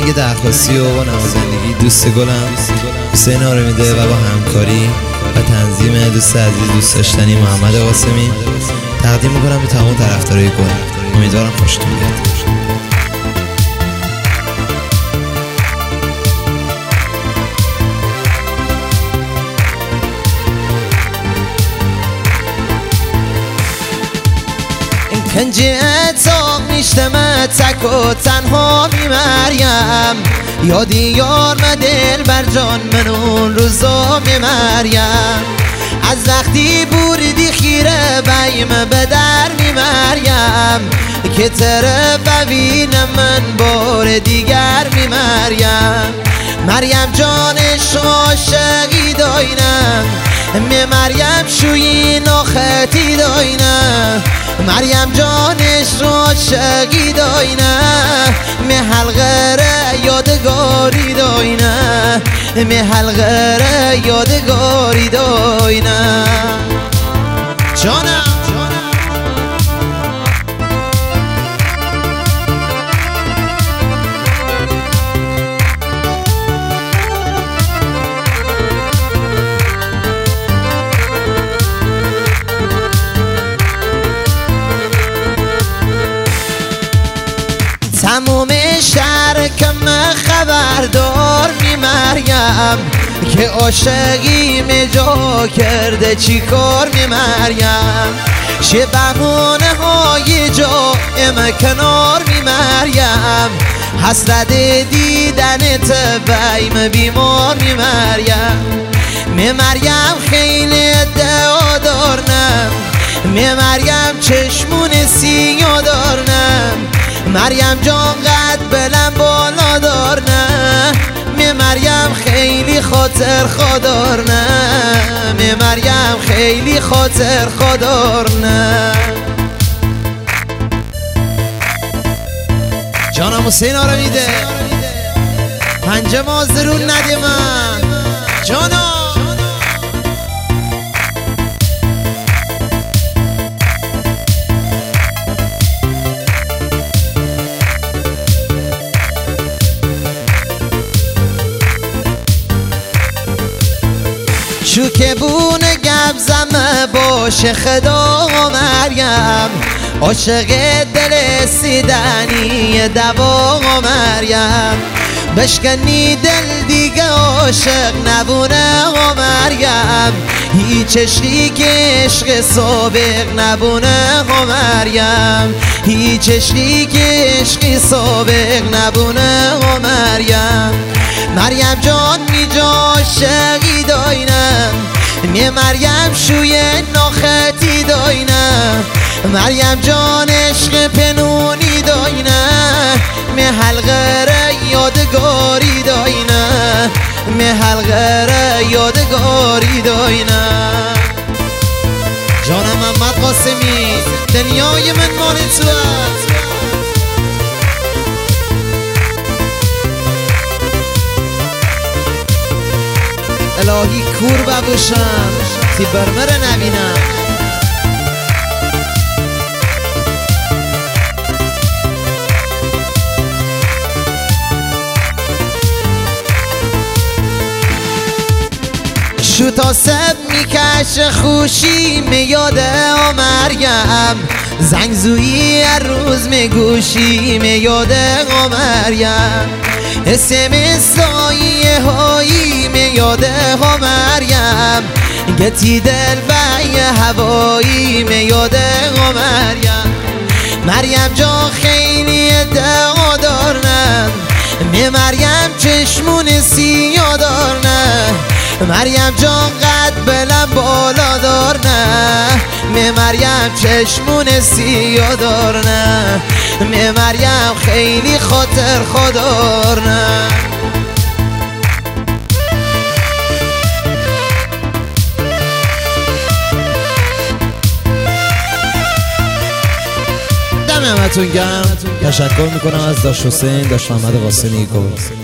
آهنگ درخواستی و با نوازندگی دوست گلم حسین آرمیده و با همکاری و تنظیم دوست عزیز دوست داشتنی محمد قاسمی تقدیم میکنم به تمام طرفدارای گل. امیدوارم خوشتون بیاد. کنجه اتاق میشتمه تک و تنها میمریم یادی یار دل بر جان من اون روزا میمریم از وقتی بوردی خیره بیم به در میمریم که تره ببینم من بار دیگر میمریم مریم جانش عاشقی داینم میمریم شوی ناختی داینم مریم جانش عاشقی داینه می حلقه یادگاری داینه می حلقه یادگاری داینه جانم تموم شهر کم خبردار میمریم که عاشقی جا کرده چی کار میمریم چه بهونه های جا کنار میمریم حسرت دیدنت بیم بیمار میمریم خیلی ادعا دارنم میمریم چشمون سیاه دارنم مریم جان قد بلند بالا دار نه می مریم خیلی خاطر خودار نه می مریم خیلی خاطر خودار نه جانم حسین آرمیده پنجه مازرون ندی من جانم چوکه بونه گبزم باشه خدا مریم عاشق دل سیدنی دوا مریم بشکنی دل دیگه عاشق نبونه مریم هیچ عشقی که عشق سابق نبونه مریم هیچ عشقی که عشقی سابق نبونه مریم مریم جان می جا عاشقی داینم می مریم شوی ناختی داینم مریم جان عشق پنونی داینم می حلقه یادگاری داینم می حلقه یادگاری داینم جانم محمد قاسمی دنیای من مال تو است الهی کور ببوشم تی برمره نبینم شو تا سب میکش خوشی میاده مریم زنگ زویی هر روز میگوشی میاده مریم اسم سایه هایی میاده مریم گتی دل بی هوایی میاده مریم مریم جان خیلی ادعا دارنم می مریم چشمون سیاه دارنم مریم جان قد بلند بالا دارنه می مریم چشمون سیاه دارنه می مریم خیلی خاطر خودارنه دم همتون گرم. تشکر میکنم از داش حسین داش محمد قاسمی گل.